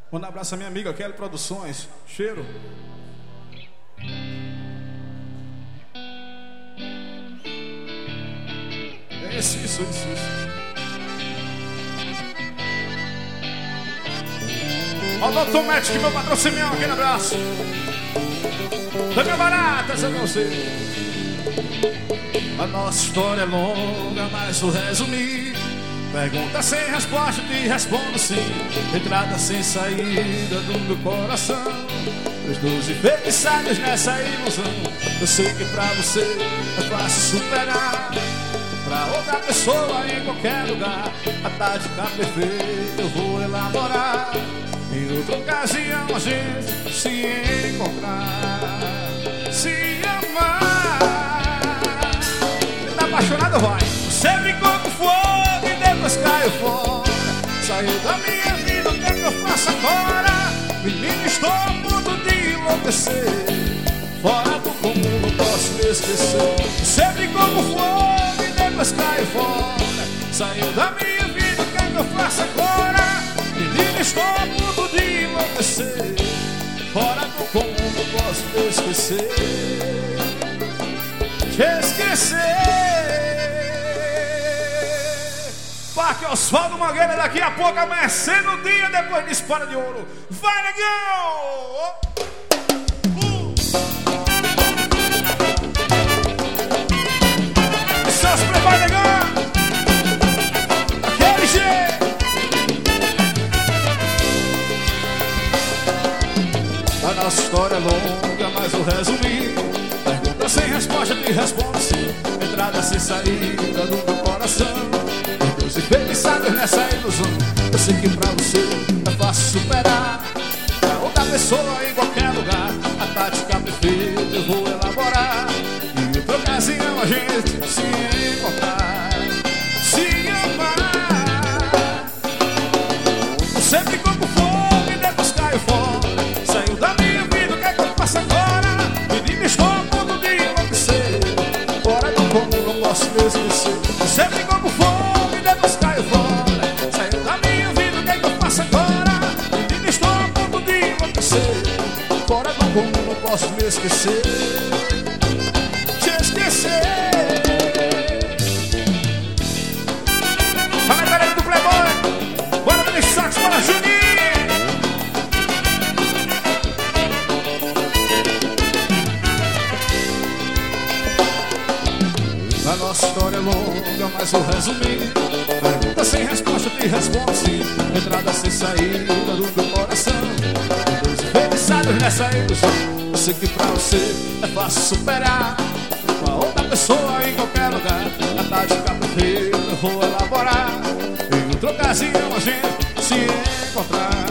Manda um abraço à minha amiga Kelly Produções. Cheiro. Isso. Ó, o Doutor Magic, meu patrocinador, aquele abraço. Da minha barata, essa é você. A nossa história é longa, mas vou resumir. Pergunta sem resposta, te respondo sim. Entrada sem saída do meu coração. Os 12 feitiçados nessa ilusão. Eu sei que pra você é fácil superar. Pra outra pessoa em qualquer lugar, a tática perfeita eu vou elaborar. Em outra ocasião a gente se encontrar, se amar. Você tá apaixonado, vai. Você brincou com fogo e depois caiu fora. Saiu da minha vida, o que é que eu faço agora? Menino, estou a ponto de enlouquecer. Fora do comum, não posso me esquecer. Você brincou com fogo e depois caiu fora. Saiu da minha vida, o que é que eu faço agora? Menino, estou a ponto de enlouquecer. Fora do comum, não posso me esquecer. Te esquecer. Parque Osvaldo Mangueira, daqui a pouco amanhecendo o dia, depois de Espada de Ouro. Vai, negão! Seus prepara, negão! Aquele jeito! A nossa história é longa, mas vou resumir. Pergunta sem resposta, te respondo sim. Entrada sem saída do meu coração. Os enfeitiçados nessa ilusão. Eu sei que pra você é fácil superar. Pra outra pessoa em qualquer lugar, a tática perfeita eu vou elaborar. Em outra ocasião a gente se encontrar, se amar. Você ficou com fogo e depois caiu fora. Saiu da minha vida, o que é que eu faço agora? Menino, estou a ponto de enlouquecer. Fora do comum, não posso me esquecer. Você ficou com fogo e depois caiu fora. Saiu da minha vida, o que é que eu faço agora? Menino, estou a ponto de enlouquecer. Fora do comum, não posso me esquecer. Te esquecer. Fala aí, galera do Playboy. Bora ver esse sax para Juninho. A nossa história é longa, mas vou resumir. Pergunta sem resposta, te respondo sim. Entrada sem saída do meu coração. Dois enfeitiçados nessa ilusão. Eu sei que pra você é fácil superar. Uma outra pessoa em qualquer lugar, a tática perfeita eu vou elaborar. Em outra ocasião a gente se encontrar.